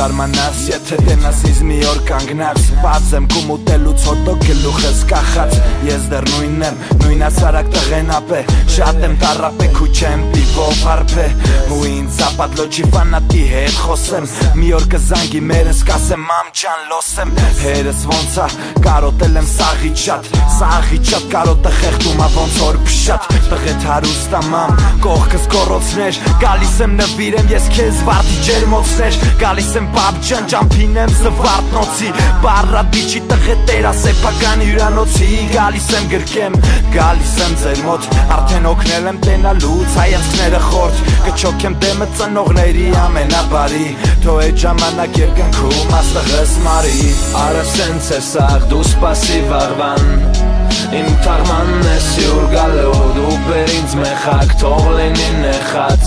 չզարմանաս, եթե տենաս ինձ մի օր կանգնած Բաց եմ կումուտելուց հոտո գլուխս կախած Ես դեռ նույնն եմ, նույն ասարակ տղենապ է Շատ եմ տարապեք ու չեմ պիվով հարպ է Ու ինձ ապատլոջի վանատի հետ խոսեմ Մի օր կզանգի մերս կասեմ մամ ջան լոսեմ Հերս ոնց ա, կարոտել եմ սաղից շատ կարոտը խեղդում ա ոնց որ փշատ Տղետ հարուստ ա մամ, կողքս կորոցներ Գալիս եմ նվիրեմ ես քեզ վարդի ջերմոցներ Գալիս եմ պապ ջան ճամփին եմ զվարթնոցի Բարադիչի տղետերա սեփական հյուրանոցի Գալիս եմ գրկեմ, գալիս եմ ձեր մոտ Արդեն օգնել եմ տենալուց հայացքները խորտ Կչոքեմ դեմը ծնողների ամենաբարի Թո այդ ժամանակ երկնքում աստղս մարի Արա սենց է սաղ դու սպասի վաղվան Իմ թաղմանն ես յուր գալու Դու բեր ինձ մեխակ թող լինի նեխած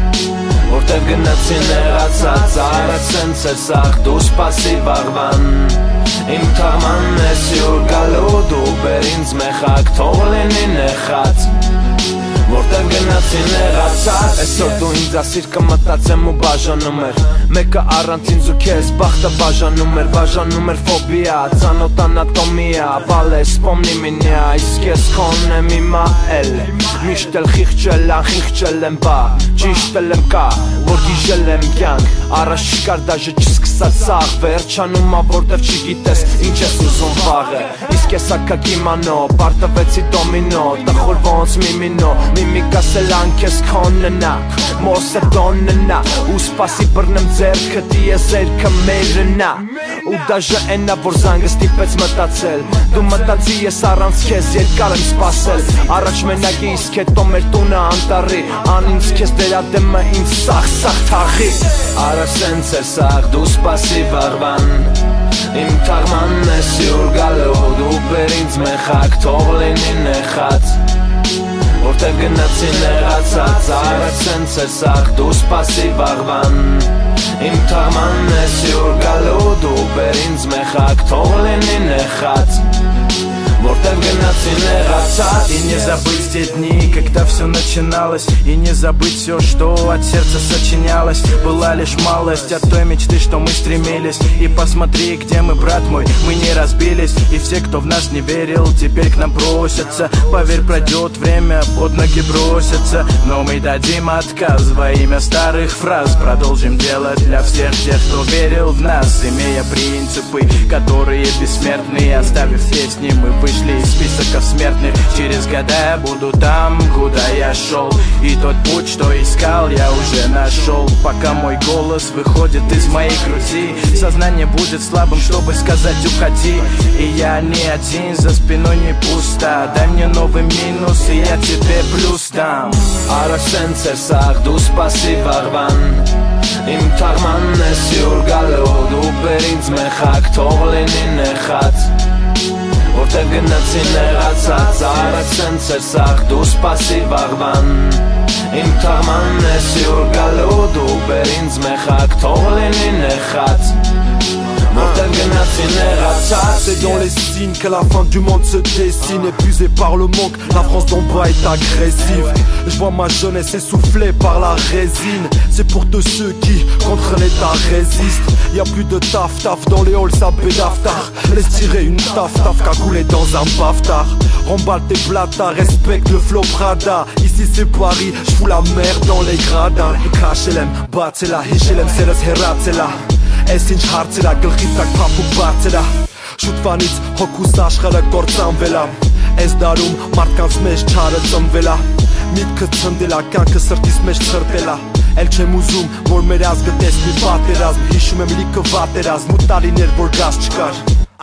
Որտև գնացի նեղացած Արա սենց է սաղ դու սպասի վաղվան Իմ թաղմանն ես յուր գալու Դու բեր ինձ մեխակ թող լինի նեխած Որտև գնացի նեղացած Այսօր դու ինձ ասիր կմտածեմ ու բաժանում էր Մեկը առանց ինձ ու քեզ բախտը բաժանում էր ֆոբիա, ծանոտ անատոմիա Բալես պոմնի մինյա, իսկ ես քոնն եմ իմա էլ Միշտ էլ խիղճել եմ բա, ճիշտ էլ եմ կա Որ գիժել եմ կյանք, առաջ չկար դաժը չսկսած սաղ Վերջանում ա որտև չգիտես ինչ ես ուզում վաղը Իսկ ես ակա կիմանո, պարտվեցի դոմինո Տխուր ոնց միմինո Միմիկա սելան քեզ քոնննա Մոսը դոնննա Ու սպասի բրնեմ ձերքդ ես երգը մերնա Ու դաժը ենա որ զանգը ստիպեց մտածել Դու մտածի ես առանց քեզ երկար եմ սպասել Առաջ մենակի իսկ հետո մեր տունը անտարի Ան ինձ քեզ դերադեմը ինձ սաղ թաղի Արա սենց է սաղ դու սպասի վաղվան Իմ թաղմանն ես յուր գալու Դու բեր ինձ մեխակ թող լինի նեխած Որտև գնացի նեղացած Արա սենց է սաղ դու սպասի վաղվան Իմ թաղմանն ես յուր գալու Դու բեր ինձ մեխակ թող լինի նեխած Որտև гнаться не рацать. И не забыть те дни, когда все начиналось. И не забыть все, что от сердца сочинялось. Была лишь малость от той мечты, что мы стремились. И посмотри, где мы, брат мой, мы не разбились. И все, кто в нас не верил, теперь к нам просятся. Поверь, пройдет время, под ноги бросятся. Но мы дадим отказ во имя старых фраз. Продолжим делать для всех тех, кто верил в нас. Имея принципы, которые бессмертны. Оставив песни, мы вышли из списоков смертных. Через года я буду там, куда я шел. И тот путь, что искал, я уже нашел. Пока мой голос выходит из моей груди, сознание будет слабым, чтобы сказать уходи. И я не один, за спиной не пусто. Дай мне новый минус, и я тебе плюс дам. Արասենցեր սաղ դու սպասի վաղվան Իմ թաղմանն ես յուր գալու Դու բեր ինձ մեխակ թող լինի նեխած Որտև գնացի նեղացած Արասենցեր սաղ դու սպասի վաղվան Իմ թաղմանն ես յուր գալու Դու բեր ինձ մեխակ թող լինի նեխած C'est dans les signes que la fin du monde se dessine. Épuisé par le manque, la France d'en bas est agressive. Je vois ma jeunesse essoufflée par la résine. C'est pour tous ceux qui contre l'état résistent. Y'a plus de taf dans les halls, ça bédaftar. Laisse tirer une taf cagoulée dans un baftard. Remballe tes blatas, respecte le flow Prada. Ici c'est Paris, j'fous la merde dans les gradins. Kachelem, batzela, hishelem, seles heratzela. Ես ինչ հարցերա, գլխից տակ պապ ու բարձերա Շուտվանից հոգուս աշխարը կործանվել ա Այս դարում մարդկանց մեջ չարը ծնվել ա Միտքս ծնդել ա, կյանքը սրտիս մեջ ծրտել ա Էլ չեմ ուզում, որ մեր ազգը տեսնի պատերազմ Հիշում եմ լիքը վատերազմ ու տարիներ, որ գազ չկար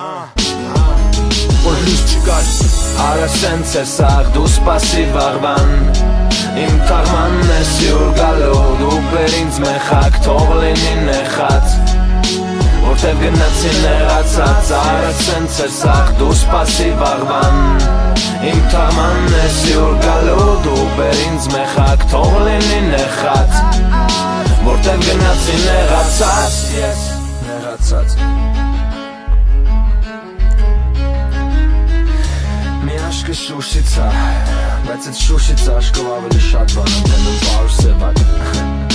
Որ լույս չկար Արասենց է սաղ, դու սպասի վաղվան Իմ թաղմանն ես յուր գալու Դու բեր ինձ մեխակ, թող լինի նեխած Որտև գնացի նեղացած Արասենց է սաղ, դու սպասի վաղվան Իմ թաղմանն ես յուր գալու Դու բեր ինձ մեխակ, թող լինի նեխած Որտև գնացի նեղացած Նեղացած Մի աշկը շուշից ա Բայց այդ շուշից աշկով ավելի շատ բան եմ տենում Պարուս է վատ